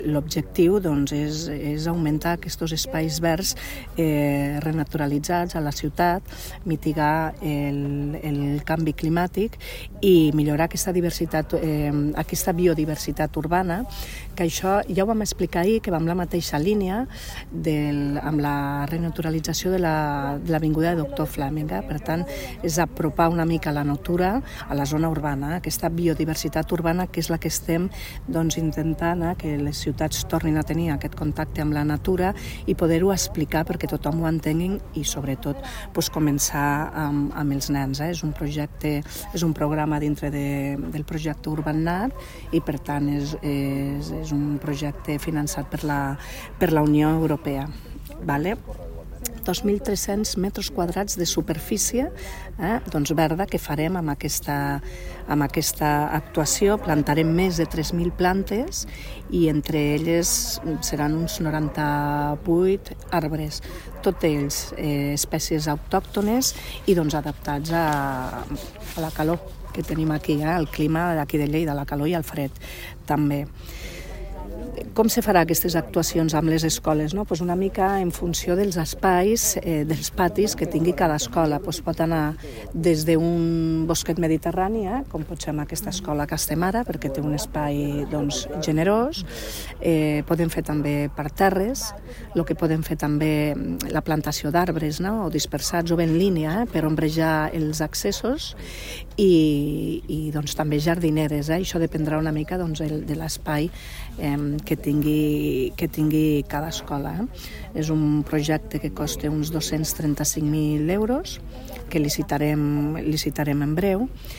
L'objectiu doncs, és augmentar aquests espais verds renaturalitzats a la ciutat, mitigar el canvi climàtic i millorar aquesta biodiversitat urbana, que això ja ho vam explicar ahir, que va amb la mateixa línia amb la renaturalització de l'avinguda de Doctor Fleming. Per tant, és apropar una mica la natura a la zona urbana, aquesta biodiversitat urbana que és la que estem intentant que les ciutats tornin a tenir aquest contacte amb la natura i poder-ho explicar perquè tothom ho entengui i sobretot començar amb els nens. És un projecte, és un programa dintre del projecte UrbanNat i per tant és un projecte finançat per la Unió Europea. 2.300 metres quadrats de superfície verda que farem amb aquesta actuació. Plantarem més de 3.000 plantes i entre elles seran uns 98 arbres, tots ells espècies autòctones i adaptats a la calor que tenim aquí, el clima d'aquí de Lleida, la calor i el fred també. Com se farà aquestes actuacions amb les escoles? Una mica en funció dels espais, dels patis que tingui cada escola. Pot anar des d'un bosquet mediterrani, com pot ser amb aquesta escola que estem ara, perquè té un espai generós. Podem fer també parterres, el que podem fer també la plantació d'arbres o dispersats o en línia per ombrejar els accessos i també jardineres. Això dependrà una mica de l'espai que tingui cada escola. És un projecte que costa uns 235.000 euros, que licitarem en breu